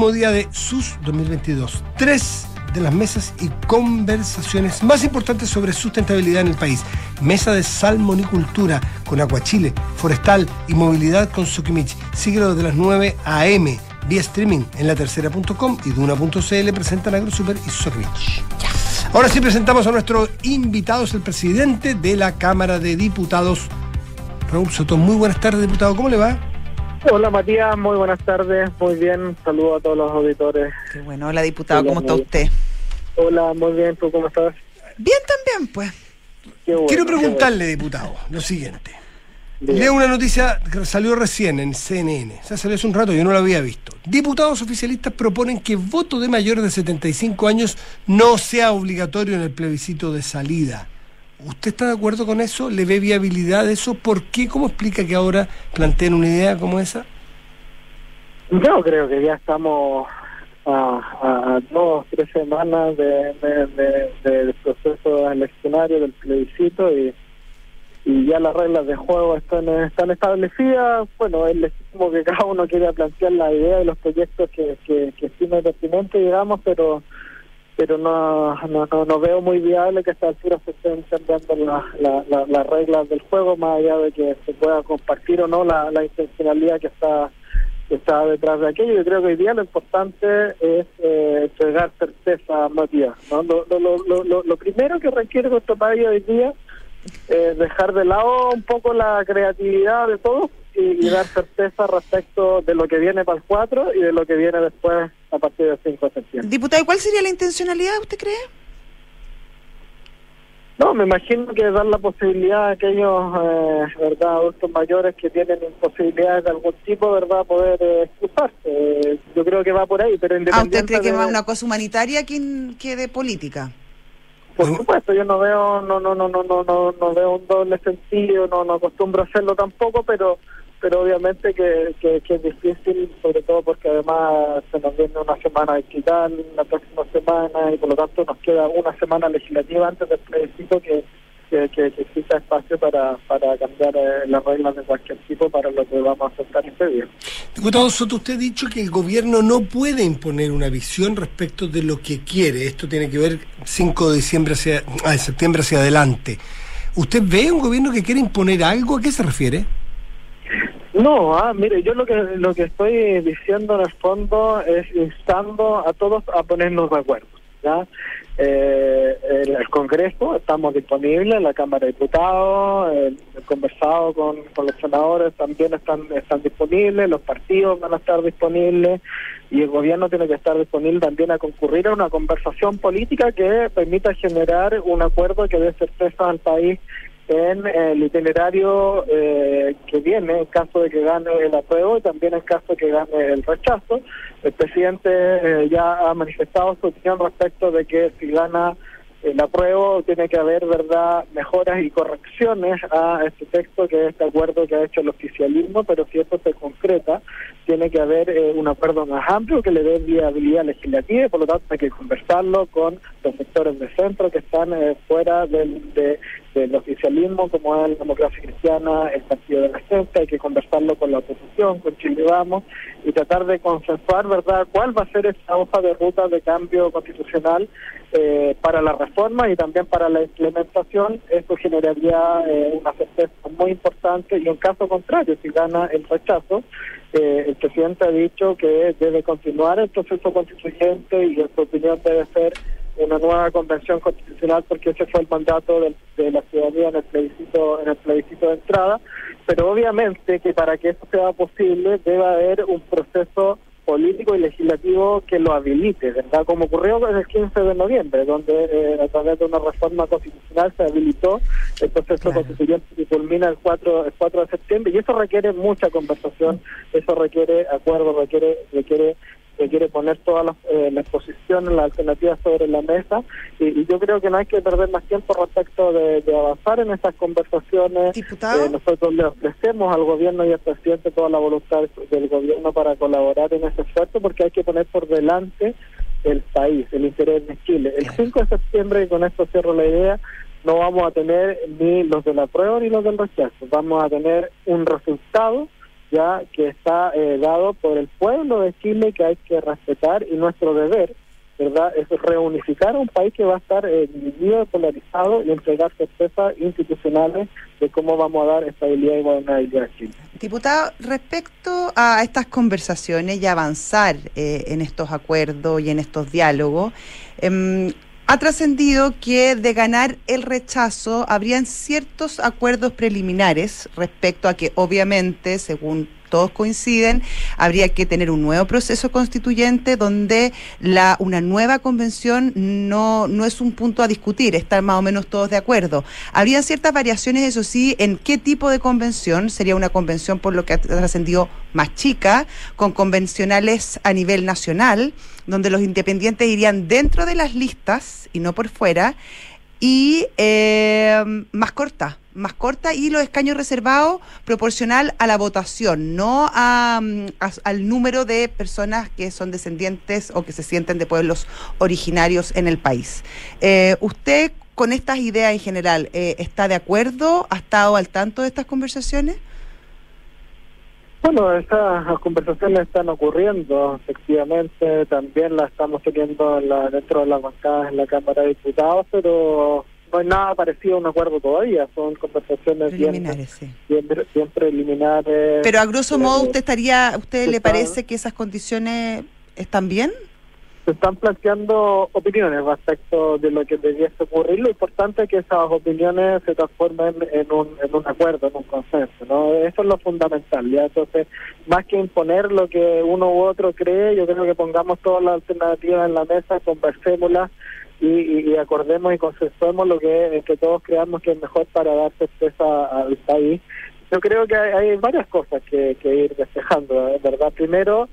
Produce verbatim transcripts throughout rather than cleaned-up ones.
último día de S U S dos mil veintidós. Tres de las mesas y conversaciones más importantes sobre sustentabilidad en el país. Mesa de salmonicultura con Acuachile, forestal y movilidad con Sokimich. Síguelo desde las nueve a eme vía streaming en la tercera punto com y duna punto cl. Presentan AgroSuper y Sokimich. Ahora sí presentamos a nuestros invitados, el presidente de la Cámara de Diputados, Raúl Soto. Muy buenas tardes, diputado. ¿Cómo le va? Hola Matías, muy buenas tardes, muy bien, saludos a todos los auditores. Qué bueno, hola diputado, hola, ¿cómo está usted? Hola, muy bien, ¿tú cómo estás? Bien también, pues. Qué bueno, Quiero preguntarle, bueno. diputado, lo siguiente. Bien. Leo una noticia que salió recién en C N N, o sea, salió hace un rato, yo no la había visto. Diputados oficialistas proponen que voto de mayores de setenta y cinco años no sea obligatorio en el plebiscito de salida. ¿Usted está de acuerdo con eso? ¿Le ve viabilidad de eso? ¿Por qué? ¿Cómo explica que ahora planteen una idea como esa? Yo creo que ya estamos a, a, a dos, tres semanas de, de, de, de, del proceso eleccionario, del plebiscito, y, y ya las reglas de juego están, están establecidas. Bueno, es legítimo que cada uno quiera plantear la idea y los proyectos que, que, que estime pertinente, digamos, pero... pero no, no no no veo muy viable que a esta altura se estén cambiando la, la, la, las reglas del juego, más allá de que se pueda compartir o no la, la intencionalidad que está que está detrás de aquello. Yo creo que hoy día lo importante es eh, entregar certeza, Matías, ¿no? Lo, lo, lo, lo, lo primero que requiere nuestro país hoy día es dejar de lado un poco la creatividad de todos y, y dar certeza respecto de lo que viene para el cuatro y de lo que viene después a partir del cinco de septiembre. Diputado, ¿y cuál sería la intencionalidad, usted cree? No, me imagino que dar la posibilidad a aquellos eh, verdad adultos mayores que tienen imposibilidades de algún tipo, verdad, poder eh, excusarse. Eh, yo creo que va por ahí, pero independiente. ¿Ah, usted cree que de... es más una cosa humanitaria que, que de política? Por supuesto, yo no veo, no, no, no, no, no, no, no veo un doble sentido, no, no acostumbro a hacerlo tampoco, pero, pero obviamente que, que, que es difícil, sobre todo porque además se nos viene una semana digital, la próxima semana, y por lo tanto nos queda una semana legislativa antes del plebiscito que, que, que, que exista espacio para, para cambiar eh, las reglas de cualquier tipo para lo que vamos a aceptar este día. Diputado Soto, usted ha dicho que el gobierno no puede imponer una visión respecto de lo que quiere. Esto tiene que ver cinco de diciembre hacia, ah, de septiembre hacia adelante. ¿Usted ve un gobierno que quiere imponer algo? ¿A qué se refiere? No, ah, mire, yo lo que lo que estoy diciendo en el fondo es instando a todos a ponernos de acuerdo, ¿ya? Eh, el, el Congreso, estamos disponibles, la Cámara de Diputados, el, el conversado con, con los senadores también están están disponibles, los partidos van a estar disponibles y el gobierno tiene que estar disponible también a concurrir a una conversación política que permita generar un acuerdo que dé certeza al país en el itinerario eh, que viene en caso de que gane el apruebo y también en caso de que gane el rechazo. El presidente eh, ya ha manifestado su opinión respecto de que si gana el apruebo tiene que haber, verdad, mejoras y correcciones a este texto, que es este acuerdo que ha hecho el oficialismo, pero si esto se concreta, tiene que haber eh, un acuerdo más amplio que le dé viabilidad legislativa, y por lo tanto hay que conversarlo con los sectores de centro que están eh, fuera del, de, del oficialismo, como es la Democracia Cristiana, el Partido de la Gente. Hay que conversarlo con la oposición, con Chile Vamos, y tratar de consensuar, verdad, cuál va a ser esa hoja de ruta de cambio constitucional eh, para la reforma y también para la implementación. Esto generaría eh, una certeza muy importante, y en caso contrario, si gana el rechazo, eh, el presidente ha dicho que debe continuar el proceso constituyente y en su opinión debe ser una nueva convención constitucional, porque ese fue el mandato de, de la ciudadanía en el plebiscito en el plebiscito de entrada. Pero obviamente que para que eso sea posible debe haber un proceso político y legislativo que lo habilite, ¿verdad? Como ocurrió en el quince de noviembre, donde eh, a través de una reforma constitucional se habilitó el proceso claro. constituyente que culmina el cuatro de septiembre, y eso requiere mucha conversación, eso requiere acuerdo, requiere requiere requiere poner todas las, eh, las posiciones, las alternativas sobre la mesa, y, y yo creo que no hay que perder más tiempo respecto de, de avanzar en estas conversaciones. ¿Diputado? Eh, nosotros le ofrecemos al gobierno y al presidente toda la voluntad del gobierno para colaborar en ese esfuerzo, porque hay que poner por delante el país, el interés de Chile. El cinco de septiembre, y con esto cierro la idea, no vamos a tener ni los de la prueba ni los del rechazo, vamos a tener un resultado ya que está eh, dado por el pueblo de Chile, que hay que respetar, y nuestro deber, ¿verdad?, es reunificar a un país que va a estar eh, dividido, polarizado, y entregar certezas institucionales de cómo vamos a dar estabilidad y gobernabilidad a Chile. Diputado, respecto a estas conversaciones y avanzar eh, en estos acuerdos y en estos diálogos, eh, ha trascendido que de ganar el rechazo habrían ciertos acuerdos preliminares respecto a que obviamente, según todos coinciden, habría que tener un nuevo proceso constituyente donde la una nueva convención no, no es un punto a discutir, están más o menos todos de acuerdo. Habría ciertas variaciones, eso sí, en qué tipo de convención. Sería una convención, por lo que ha trascendido, más chica, con convencionales a nivel nacional, donde los independientes irían dentro de las listas y no por fuera, y eh, más corta, más corta y los escaños reservados proporcional a la votación, no a, a, al número de personas que son descendientes o que se sienten de pueblos originarios en el país. Eh, ¿Usted con estas ideas en general eh, está de acuerdo? ¿Ha estado al tanto de estas conversaciones? Bueno, estas conversaciones están ocurriendo, efectivamente, también las estamos teniendo en la, dentro de las bancadas en la Cámara de Diputados, pero no hay nada parecido a un acuerdo todavía, son conversaciones preliminares, bien, sí. bien, bien preliminares. Pero a grosso modo, eh, ¿usted estaría, usted le está, parece que esas condiciones están bien? Se están planteando opiniones respecto de lo que debiese ocurrir. Lo importante es que esas opiniones se transformen en un, en un acuerdo, en un consenso, ¿no? Eso es lo fundamental, ¿ya? Entonces, más que imponer lo que uno u otro cree, yo creo que pongamos todas las alternativas en la mesa, conversémoslas y, y, y acordemos y consensuemos lo que, que todos creamos que es mejor para dar certeza al país. Yo creo que hay, hay varias cosas que, que ir despejando, ¿verdad? Primero,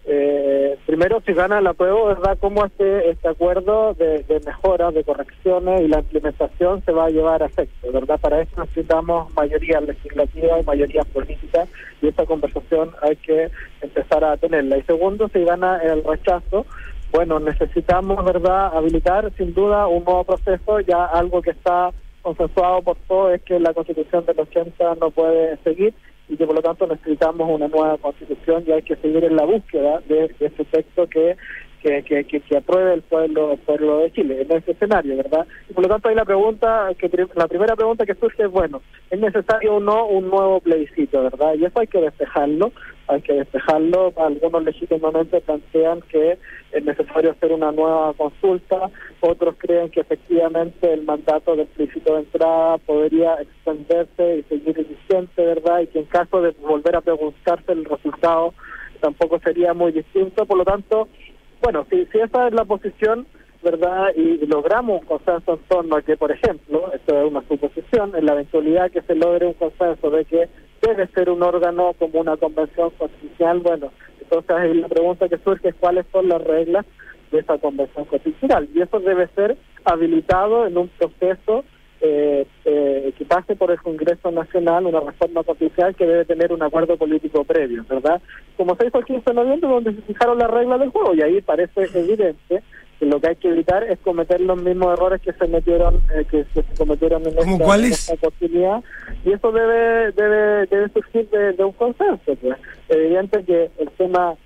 Eh, primero, si gana el apruebo, ¿verdad?, cómo este, este acuerdo de, de mejoras, de correcciones y la implementación se va a llevar a efecto, ¿verdad? Para eso necesitamos mayoría legislativa y mayoría política, y esta conversación hay que empezar a tenerla. Y segundo, si gana el rechazo, bueno, necesitamos, ¿verdad?, habilitar sin duda un nuevo proceso. Ya algo que está consensuado por todos es que la Constitución del ochenta no puede seguir, y que por lo tanto necesitamos una nueva Constitución, y hay que seguir en la búsqueda de, de ese texto que que, que, que, que apruebe el pueblo el pueblo de Chile en ese escenario, ¿verdad? Y por lo tanto ahí la pregunta que la primera pregunta que surge es, bueno, ¿es necesario o no un nuevo plebiscito, verdad? Y eso hay que despejarlo, hay que despejarlo. Algunos legítimamente plantean que es necesario hacer una nueva consulta, otros creen que efectivamente el mandato del plebiscito de entrada podría extenderse y seguir vigente, ¿verdad? Y que en caso de volver a preguntarse el resultado tampoco sería muy distinto. Por lo tanto, bueno, si, si esa es la posición, ¿verdad?, y, y logramos un consenso en torno a que, por ejemplo, esto es una suposición, en la eventualidad que se logre un consenso de que debe ser un órgano como una convención constitucional, bueno, entonces ahí la pregunta que surge es cuáles son las reglas de esa convención constitucional, y eso debe ser habilitado en un proceso eh, eh, que pase por el Congreso Nacional, una reforma constitucional que debe tener un acuerdo político previo, ¿verdad? Como se hizo el quince de noviembre, donde se fijaron las reglas del juego, y ahí parece evidente que lo que hay que evitar es cometer los mismos errores que se metieron eh, que, que se cometieron en esta, en esta oportunidad, y eso debe debe debe surgir de, de un consenso, pues. Evidente que el tema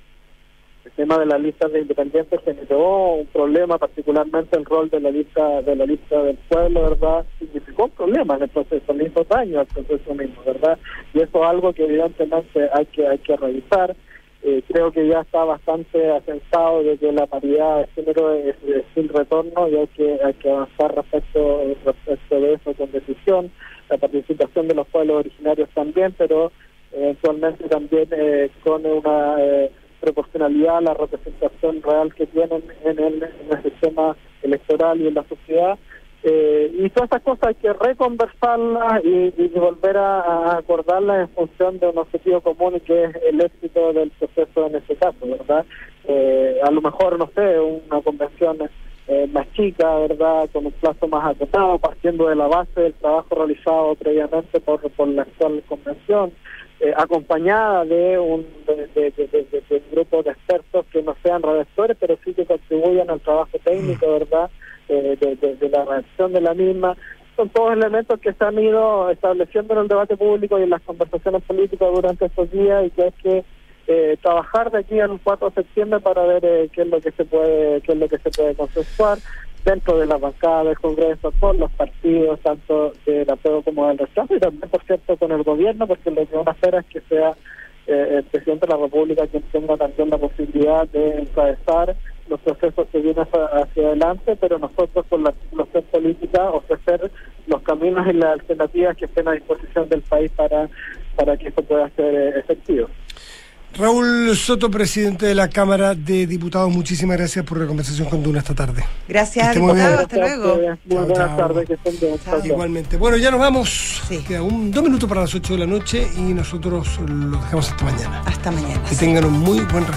el tema de las listas de independientes generó un problema, particularmente el rol de la lista de la lista del pueblo, ¿verdad? Significó un problema en el proceso, le hizo daño al proceso mismo, ¿verdad? Y eso es algo que evidentemente hay que hay que revisar. Eh, creo que ya está bastante asentado de que la paridad de género es, es sin retorno, y hay que hay que avanzar respecto, respecto de eso con decisión. La participación de los pueblos originarios también, pero eventualmente también eh, con una eh, proporcionalidad a la representación real que tienen en el, en el sistema electoral y en la sociedad. Eh, y todas esas cosas hay que reconversarlas y, y volver a, a acordarlas en función de un objetivo común, que es el éxito del proceso en este caso, ¿verdad? Eh, a lo mejor, no sé, una convención eh, más chica, ¿verdad?, con un plazo más acotado, partiendo de la base del trabajo realizado previamente por, por la actual convención, eh, acompañada de un, de, de, de, de, de, de un grupo de expertos que no sean redactores, pero sí que contribuyan al trabajo técnico, ¿verdad?, Eh, de, de, de la redacción de la misma. son todos elementos que se han ido estableciendo en el debate público y en las conversaciones políticas durante estos días, y que hay que eh, trabajar de aquí al cuatro de septiembre para ver eh, qué es lo que se puede qué es lo que se puede consensuar dentro de la bancada del Congreso, con los partidos, tanto del apruebo como del rechazo, y también, por cierto, con el gobierno, porque lo que uno espera es que sea eh, el presidente de la República quien tenga también la posibilidad de encabezar los procesos que vienen hacia, hacia adelante, pero nosotros con la situación política ofrecer los caminos y las alternativas que estén a disposición del país para, para que eso pueda ser eh, efectivo. Raúl Soto, presidente de la Cámara de Diputados, muchísimas gracias por la conversación con Duna esta tarde. Gracias, diputado, hasta luego. Muy chao, buenas chao. tardes, que estén bien. Chao. Igualmente. Bueno, ya nos vamos. Sí. Queda un, dos minutos para las ocho de la noche y nosotros los dejamos hasta mañana. Hasta mañana. Que tengan un muy buen